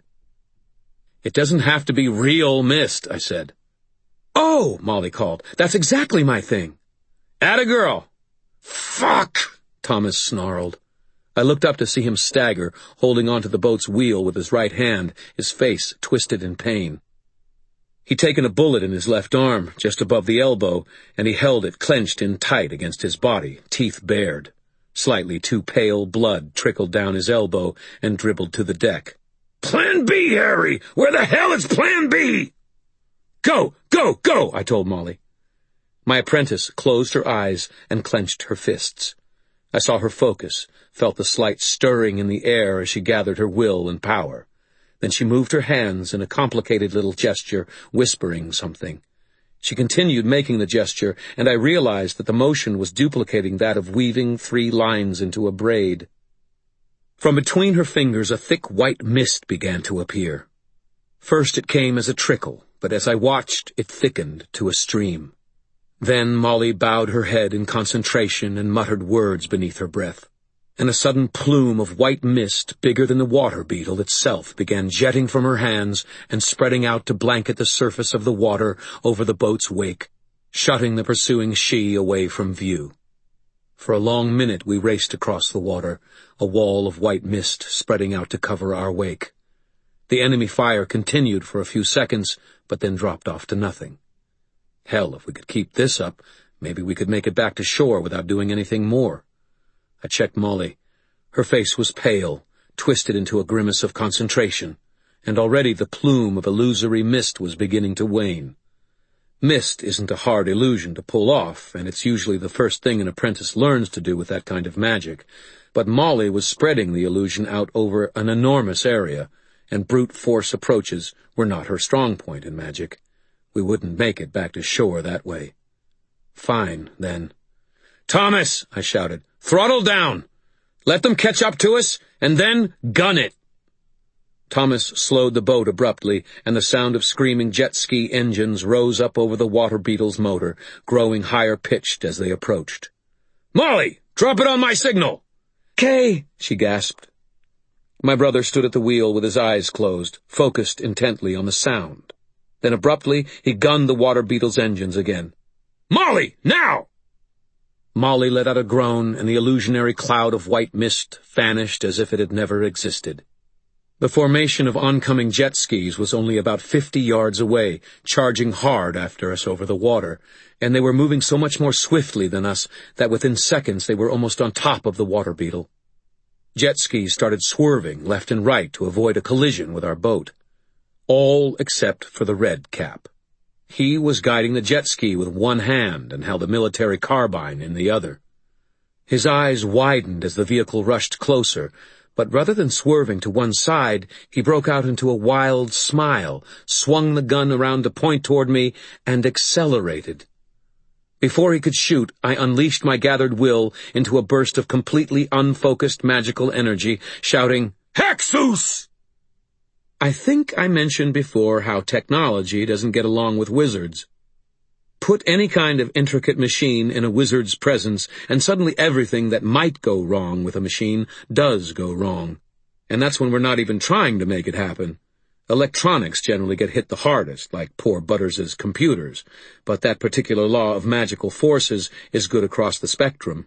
"It doesn't have to be real mist," I said. "Oh," Molly called, "that's exactly my thing." "Atta girl." "Fuck," Thomas snarled. I looked up to see him stagger, holding onto the boat's wheel with his right hand, his face twisted in pain. He'd taken a bullet in his left arm, just above the elbow, and he held it clenched in tight against his body, teeth bared. Slightly too pale blood trickled down his elbow and dribbled to the deck. "Plan B, Harry! Where the hell is Plan B?" "Go, go, go," I told Molly. My apprentice closed her eyes and clenched her fists. I saw her focus, felt the slight stirring in the air as she gathered her will and power. Then she moved her hands in a complicated little gesture, whispering something. She continued making the gesture, and I realized that the motion was duplicating that of weaving 3 lines into a braid. From between her fingers a thick white mist began to appear. First it came as a trickle, but as I watched, it thickened to a stream. Then Molly bowed her head in concentration and muttered words beneath her breath, and a sudden plume of white mist, bigger than the water beetle itself, began jetting from her hands and spreading out to blanket the surface of the water over the boat's wake, shutting the pursuing Sidhe away from view. For a long minute we raced across the water, a wall of white mist spreading out to cover our wake. The enemy fire continued for a few seconds, but then dropped off to nothing. Hell, if we could keep this up, maybe we could make it back to shore without doing anything more. I checked Molly. Her face was pale, twisted into a grimace of concentration, and already the plume of illusory mist was beginning to wane. Mist isn't a hard illusion to pull off, and it's usually the first thing an apprentice learns to do with that kind of magic, but Molly was spreading the illusion out over an enormous area, and brute force approaches were not her strong point in magic. We wouldn't make it back to shore that way. Fine, then. "Thomas," I shouted, "throttle down! Let them catch up to us, and then gun it!" Thomas slowed the boat abruptly, and the sound of screaming jet ski engines rose up over the water beetle's motor, growing higher-pitched as they approached. "Molly, drop it on my signal!" "'Kay," she gasped. My brother stood at the wheel with his eyes closed, focused intently on the sound. Then abruptly he gunned the water beetle's engines again. "Molly, now!" Molly let out a groan, and the illusionary cloud of white mist vanished as if it had never existed. The formation of oncoming jet skis was only about 50 yards away, charging hard after us over the water, and they were moving so much more swiftly than us that within seconds they were almost on top of the water beetle. Jet skis started swerving left and right to avoid a collision with our boat. All except for the red cap. He was guiding the jet ski with one hand and held a military carbine in the other. His eyes widened as the vehicle rushed closer, but rather than swerving to one side, he broke out into a wild smile, swung the gun around to point toward me, and accelerated. Before he could shoot, I unleashed my gathered will into a burst of completely unfocused magical energy, shouting, "Hexus!" I think I mentioned before how technology doesn't get along with wizards. Put any kind of intricate machine in a wizard's presence, and suddenly everything that might go wrong with a machine does go wrong. And that's when we're not even trying to make it happen. Electronics generally get hit the hardest, like poor Butters's computers, but that particular law of magical forces is good across the spectrum.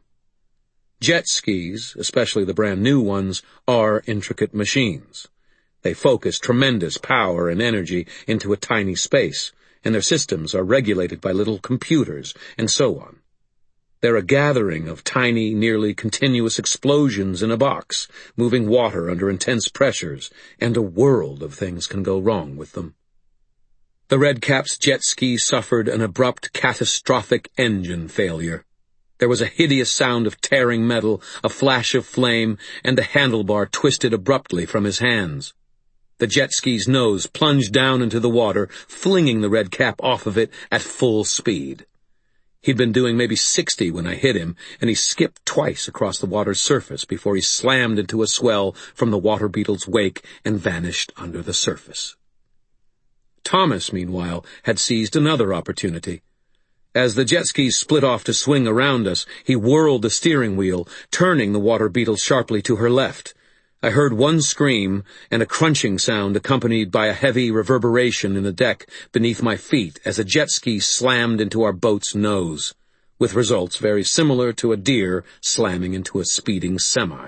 Jet skis, especially the brand new ones, are intricate machines. They focus tremendous power and energy into a tiny space, and their systems are regulated by little computers, and so on. They're a gathering of tiny, nearly continuous explosions in a box, moving water under intense pressures, and a world of things can go wrong with them. The Red Cap's jet ski suffered an abrupt, catastrophic engine failure. There was a hideous sound of tearing metal, a flash of flame, and the handlebar twisted abruptly from his hands. The jet ski's nose plunged down into the water, flinging the Red Cap off of it at full speed. He'd been doing maybe 60 when I hit him, and he skipped twice across the water's surface before he slammed into a swell from the water beetle's wake and vanished under the surface. Thomas, meanwhile, had seized another opportunity. As the jet skis split off to swing around us, he whirled the steering wheel, turning the water beetle sharply to her left. I heard one scream and a crunching sound accompanied by a heavy reverberation in the deck beneath my feet as a jet ski slammed into our boat's nose, with results very similar to a deer slamming into a speeding semi.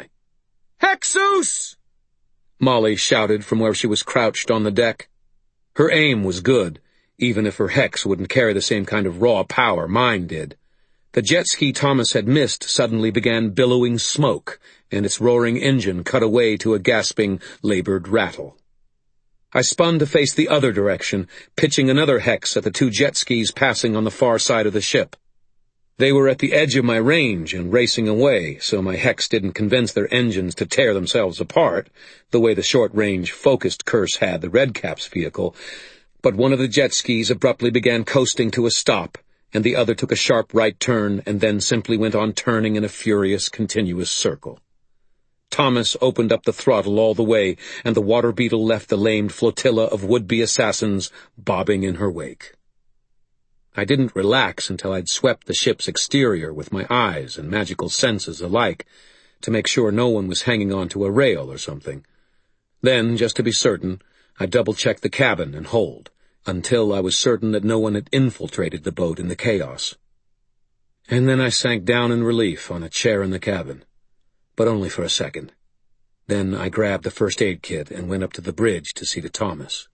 "Hexus!" Molly shouted from where she was crouched on the deck. Her aim was good, even if her hex wouldn't carry the same kind of raw power mine did. The jet ski Thomas had missed suddenly began billowing smoke, and its roaring engine cut away to a gasping, labored rattle. I spun to face the other direction, pitching another hex at the two jet skis passing on the far side of the ship. They were at the edge of my range and racing away, so my hex didn't convince their engines to tear themselves apart, the way the short-range focused curse had the Redcap's vehicle. But one of the jet skis abruptly began coasting to a stop, and the other took a sharp right turn and then simply went on turning in a furious, continuous circle. Thomas opened up the throttle all the way, and the water beetle left the lamed flotilla of would-be assassins bobbing in her wake. I didn't relax until I'd swept the ship's exterior with my eyes and magical senses alike, to make sure no one was hanging onto a rail or something. Then, just to be certain, I double-checked the cabin and hold, until I was certain that no one had infiltrated the boat in the chaos. And then I sank down in relief on a chair in the cabin, but only for a second. Then I grabbed the first aid kit and went up to the bridge to see to Thomas.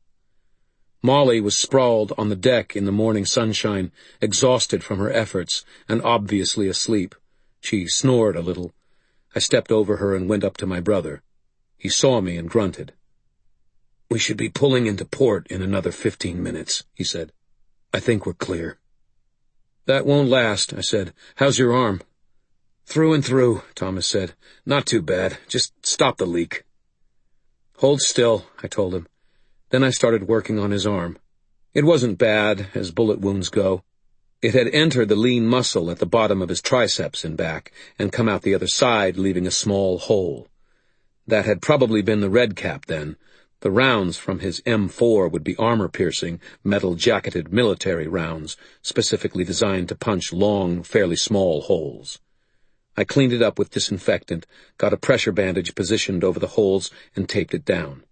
Molly was sprawled on the deck in the morning sunshine, exhausted from her efforts and obviously asleep. She snored a little. I stepped over her and went up to my brother. He saw me and grunted. "We should be pulling into port in another 15 minutes, he said. "I think we're clear." "That won't last," I said. "How's your arm?" "Through and through," Thomas said. "Not too bad. Just stop the leak." "Hold still," I told him. Then I started working on his arm. It wasn't bad, as bullet wounds go. It had entered the lean muscle at the bottom of his triceps and back, and come out the other side, leaving a small hole. That had probably been the Redcap then. The rounds from his M4 would be armor-piercing, metal-jacketed military rounds, specifically designed to punch long, fairly small holes. I cleaned it up with disinfectant, got a pressure bandage positioned over the holes, and taped it down.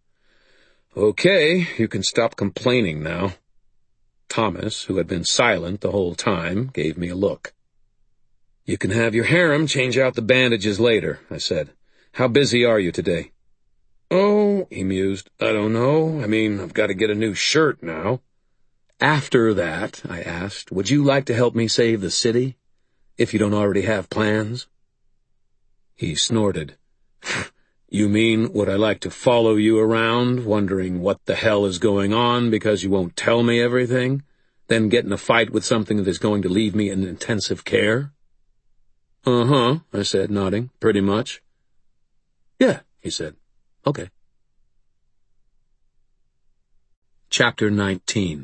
"Okay, you can stop complaining now." Thomas, who had been silent the whole time, gave me a look. "You can have your harem change out the bandages later," I said. "How busy are you today?" "Oh," he mused, "I don't know. I've got to get a new shirt now." "After that," I asked, "would you like to help me save the city? If you don't already have plans?" He snorted. "You mean, would I like to follow you around, wondering what the hell is going on because you won't tell me everything, then get in a fight with something that is going to leave me in intensive care?" "Uh-huh," I said, nodding. "Pretty much." "Yeah," he said. "Okay." Chapter 19.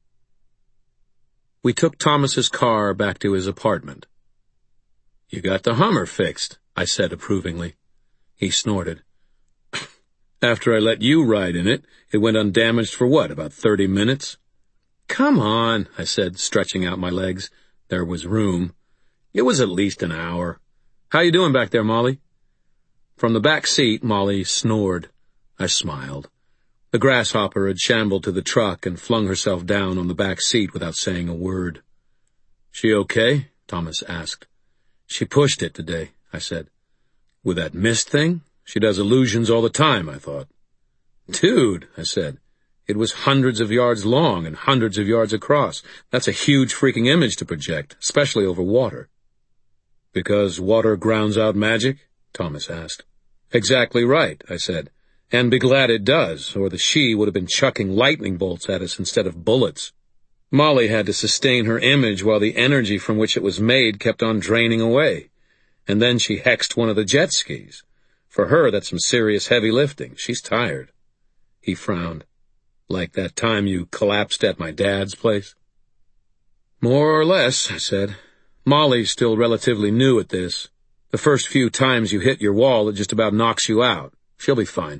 We took Thomas's car back to his apartment. "You got the Hummer fixed," I said approvingly. He snorted. "After I let you ride in it, it went undamaged for what, about 30 minutes? "Come on," I said, stretching out my legs. There was room. "It was at least an hour. How you doing back there, Molly?" From the back seat, Molly snored. I smiled. The grasshopper had shambled to the truck and flung herself down on the back seat without saying a word. "She okay?" Thomas asked. "She pushed it today," I said. "With that mist thing? She does illusions all the time, I thought." "Dude," I said, "it was hundreds of yards long and hundreds of yards across. That's a huge freaking image to project, especially over water." "Because water grounds out magic?" Thomas asked. "Exactly right," I said. "And be glad it does, or the she would have been chucking lightning bolts at us instead of bullets. Molly had to sustain her image while the energy from which it was made kept on draining away. And then she hexed one of the jet skis. For her, that's some serious heavy lifting. She's tired." He frowned. "Like that time you collapsed at my dad's place?" "More or less," I said. "Molly's still relatively new at this. The first few times you hit your wall, it just about knocks you out. She'll be fine."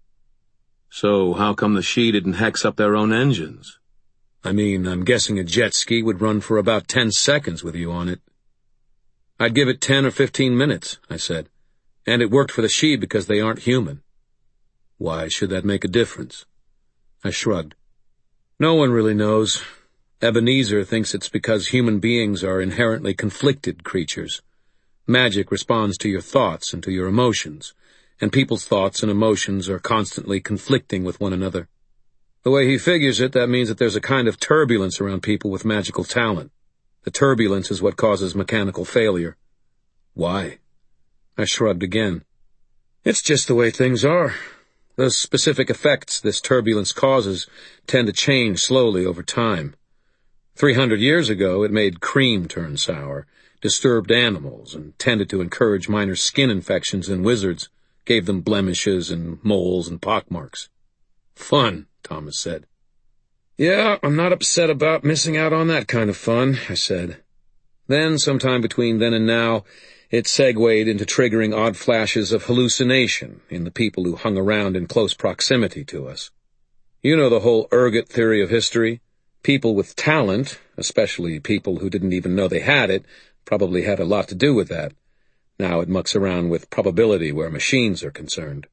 "So how come the she didn't hex up their own engines?" I'm guessing a jet ski would run for about 10 seconds with you on it." "I'd give it 10 or 15 minutes, I said. "And it worked for the she because they aren't human." "Why should that make a difference?" I shrugged. "No one really knows. Ebenezer thinks it's because human beings are inherently conflicted creatures. Magic responds to your thoughts and to your emotions, and people's thoughts and emotions are constantly conflicting with one another. The way he figures it, that means that there's a kind of turbulence around people with magical talent. The turbulence is what causes mechanical failure." "Why?" I shrugged again. "It's just the way things are. The specific effects this turbulence causes tend to change slowly over time. 300 years ago, it made cream turn sour, disturbed animals and tended to encourage minor skin infections in wizards, gave them blemishes and moles and pockmarks. Fun, Thomas said. Yeah, I'm not upset about missing out on that kind of fun, I said. Then, sometime between then and now, it segued into triggering odd flashes of hallucination in the people who hung around in close proximity to us. You know the whole ergot theory of history? People with talent, especially people who didn't even know they had it, probably had a lot to do with that. Now it mucks around with probability where machines are concerned.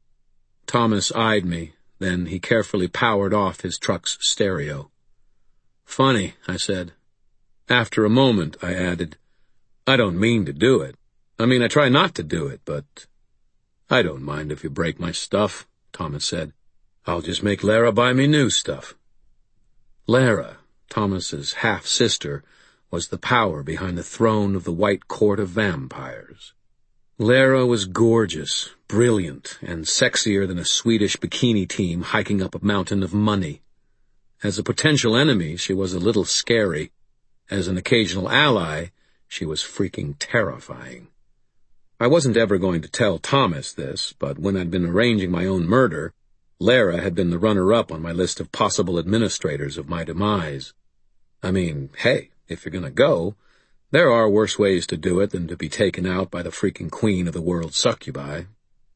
Thomas eyed me, then he carefully powered off his truck's stereo. Funny, I said. After a moment, I added, I don't mean to do it. I mean, I try not to do it, but I don't mind if you break my stuff, Thomas said. I'll just make Lara buy me new stuff. Lara, Thomas's half-sister, was the power behind the throne of the White Court of Vampires. Lara was gorgeous, brilliant, and sexier than a Swedish bikini team hiking up a mountain of money. As a potential enemy, she was a little scary. As an occasional ally, she was freaking terrifying. I wasn't ever going to tell Thomas this, but when I'd been arranging my own murder, Lara had been the runner-up on my list of possible administrators of my demise. I mean, hey, if you're gonna go, there are worse ways to do it than to be taken out by the freaking queen of the world succubi.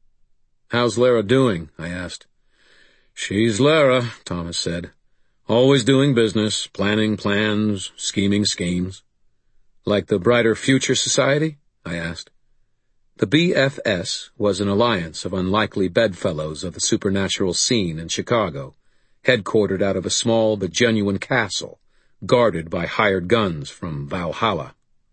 How's Lara doing? I asked. She's Lara, Thomas said. Always doing business, planning plans, scheming schemes. Like the Brighter Future Society? I asked. The BFS was an alliance of unlikely bedfellows of the supernatural scene in Chicago, headquartered out of a small but genuine castle, guarded by hired guns from Valhalla.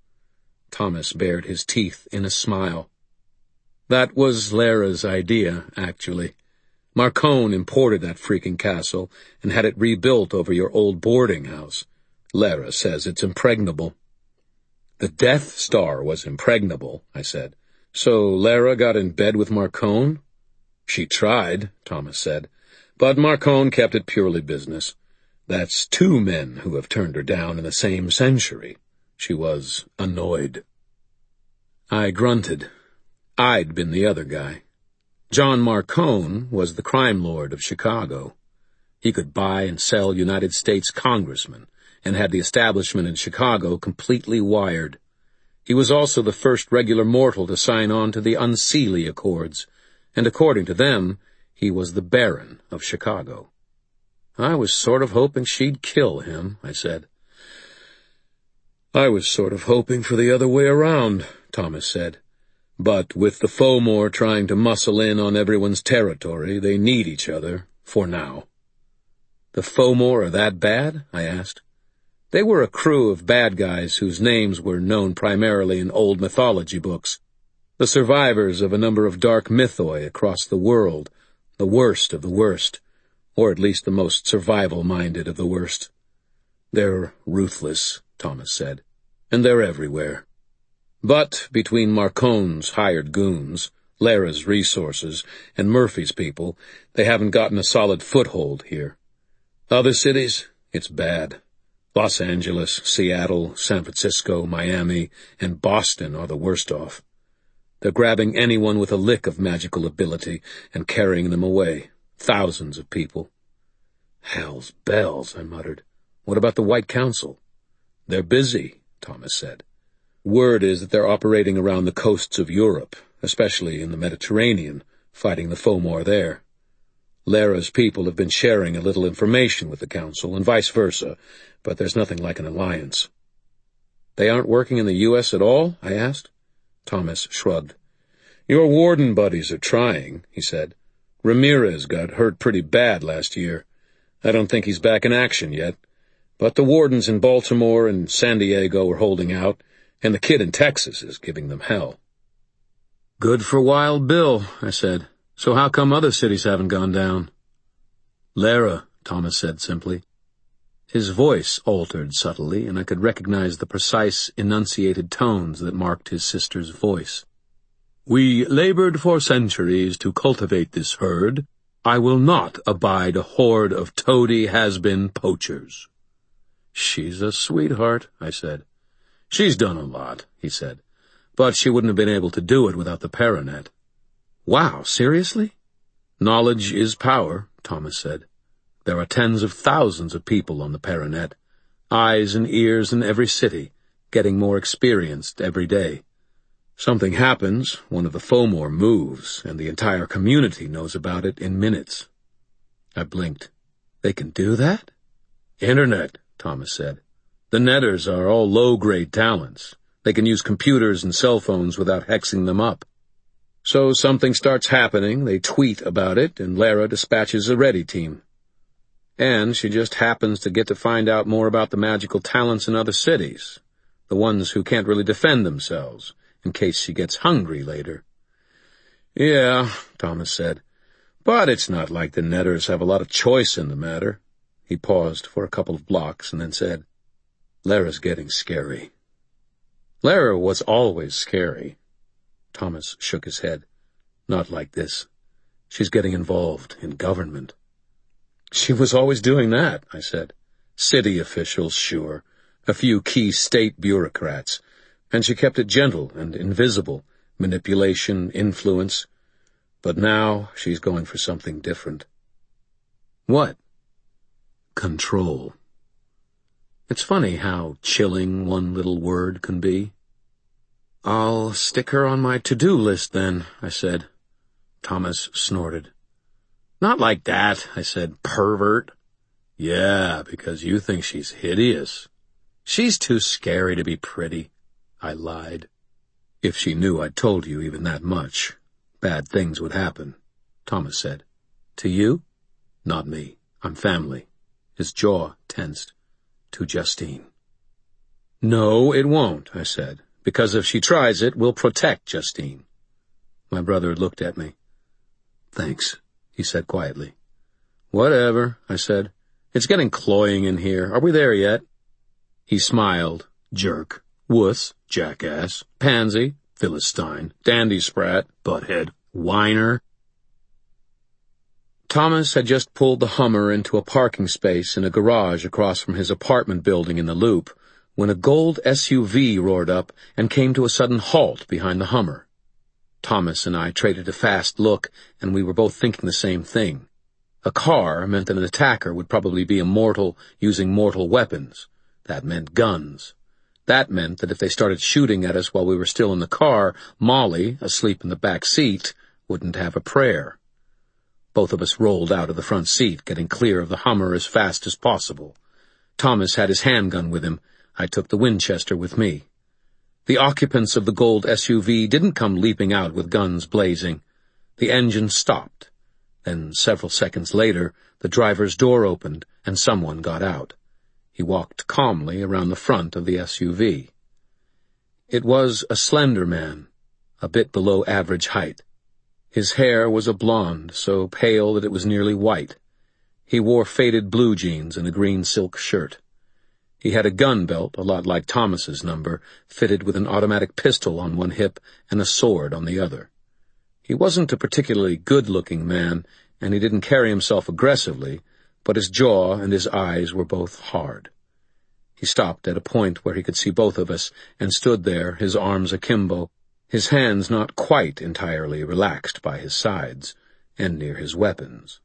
Thomas bared his teeth in a smile. That was Lara's idea, actually. Marcone imported that freaking castle and had it rebuilt over your old boarding house. Lara says it's impregnable. The Death Star was impregnable, I said. So Lara got in bed with Marcone? She tried, Thomas said, but Marcone kept it purely business. That's 2 men who have turned her down in the same century. She was annoyed. I grunted. I'd been the other guy. John Marcone was the crime lord of Chicago. He could buy and sell United States congressmen and had the establishment in Chicago completely wired. He was also the first regular mortal to sign on to the Unseelie Accords, and according to them, he was the Baron of Chicago. I was sort of hoping she'd kill him, I said. I was sort of hoping for the other way around, Thomas said. But with the Fomor trying to muscle in on everyone's territory, they need each other, for now. The Fomor are that bad? I asked. They were a crew of bad guys whose names were known primarily in old mythology books, the survivors of a number of dark mythoi across the world, the worst of the worst, or at least the most survival-minded of the worst. They're ruthless, Thomas said, and they're everywhere. But between Marcone's hired goons, Lara's resources, and Murphy's people, they haven't gotten a solid foothold here. Other cities, it's bad. Los Angeles, Seattle, San Francisco, Miami, and Boston are the worst off. They're grabbing anyone with a lick of magical ability and carrying them away. Thousands of people. Hell's bells, I muttered. What about the White Council? They're busy, Thomas said. Word is that they're operating around the coasts of Europe, especially in the Mediterranean, fighting the Fomor there. Lara's people have been sharing a little information with the Council, and vice versa, but there's nothing like an alliance. They aren't working in the U.S. at all? I asked. Thomas shrugged. Your warden buddies are trying, he said. Ramirez got hurt pretty bad last year. I don't think he's back in action yet. But the wardens in Baltimore and San Diego are holding out, and the kid in Texas is giving them hell. Good for Wild Bill, I said. So how come other cities haven't gone down? Lara, Thomas said simply. His voice altered subtly, and I could recognize the precise, enunciated tones that marked his sister's voice. We labored for centuries to cultivate this herd. I will not abide a horde of toady has-been poachers. She's a sweetheart, I said. She's done a lot, he said, but she wouldn't have been able to do it without the Paranet. Wow, seriously? Knowledge is power, Thomas said. There are tens of thousands of people on the Paranet, eyes and ears in every city, getting more experienced every day. Something happens, one of the Fomor moves, and the entire community knows about it in minutes. I blinked. They can do that? Internet, Thomas said. The Netters are all low-grade talents. They can use computers and cell phones without hexing them up. So something starts happening, they tweet about it, and Lara dispatches a ready team. And she just happens to get to find out more about the magical talents in other cities, the ones who can't really defend themselves, in case she gets hungry later. Yeah, Thomas said, but it's not like the Netters have a lot of choice in the matter. He paused for a couple of blocks and then said, Lara's getting scary. Lara was always scary. Thomas shook his head. Not like this. She's getting involved in government. She was always doing that, I said. City officials, sure. A few key state bureaucrats. And she kept it gentle and invisible, manipulation, influence. But now she's going for something different. What? Control. It's funny how chilling one little word can be. I'll stick her on my to-do list then, I said. Thomas snorted. Not like that, I said. Pervert. Yeah, because you think she's hideous. She's too scary to be pretty, I lied. If she knew I'd told you even that much, bad things would happen, Thomas said. To you? Not me. I'm family. His jaw tensed. To Justine. No, it won't, I said, because if she tries it, we'll protect Justine. My brother looked at me. Thanks, he said quietly. Whatever, I said. It's getting cloying in here. Are we there yet? He smiled. Jerk. Wuss. Jackass. Pansy. Philistine. Dandy sprat. Butthead. Whiner. Thomas had just pulled the Hummer into a parking space in a garage across from his apartment building in the Loop when a gold SUV roared up and came to a sudden halt behind the Hummer. Thomas and I traded a fast look, and we were both thinking the same thing. A car meant that an attacker would probably be immortal using mortal weapons. That meant guns. That meant that if they started shooting at us while we were still in the car, Molly, asleep in the back seat, wouldn't have a prayer. Both of us rolled out of the front seat, getting clear of the Hummer as fast as possible. Thomas had his handgun with him. I took the Winchester with me. The occupants of the gold SUV didn't come leaping out with guns blazing. The engine stopped. Then, several seconds later, the driver's door opened, and someone got out. He walked calmly around the front of the SUV. It was a slender man, a bit below average height. His hair was a blonde, so pale that it was nearly white. He wore faded blue jeans and a green silk shirt. He had a gun belt, a lot like Thomas's number, fitted with an automatic pistol on one hip and a sword on the other. He wasn't a particularly good-looking man, and he didn't carry himself aggressively, but his jaw and his eyes were both hard. He stopped at a point where he could see both of us and stood there, his arms akimbo, his hands not quite entirely relaxed by his sides, and near his weapons.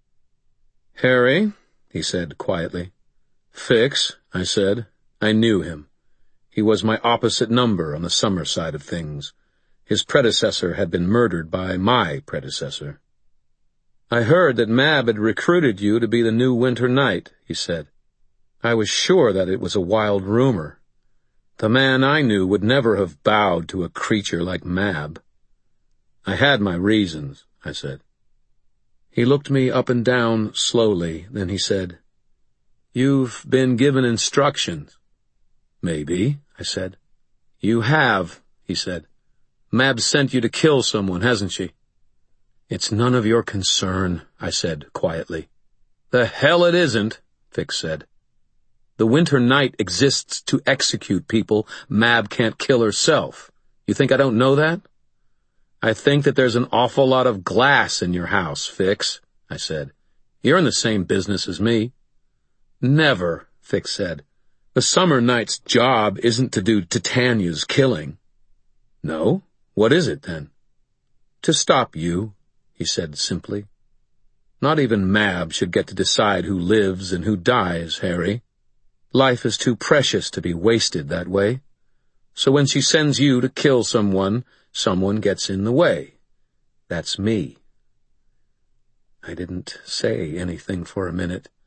"Harry," he said quietly. "Fix," I said. I knew him. He was my opposite number on the summer side of things. His predecessor had been murdered by my predecessor. "I heard that Mab had recruited you to be the new Winter Knight," he said. I was sure that it was a wild rumor. The man I knew would never have bowed to a creature like Mab. "I had my reasons," I said. He looked me up and down slowly, then he said, "You've been given instructions." "Maybe," I said. "You have," he said. "Mab sent you to kill someone, hasn't she?" "It's none of your concern," I said quietly. "The hell it isn't," Fix said. "The Winter Knight exists to execute people. Mab can't kill herself. You think I don't know that?" "I think that there's an awful lot of glass in your house, Fix," I said. "You're in the same business as me." "Never," Fix said. The summer knight's job isn't to do Titania's killing. No? What is it, then? To stop you, he said simply. Not even Mab should get to decide who lives and who dies, Harry. Life is too precious to be wasted that way. So when she sends you to kill someone, someone gets in the way. That's me. I didn't say anything for a minute.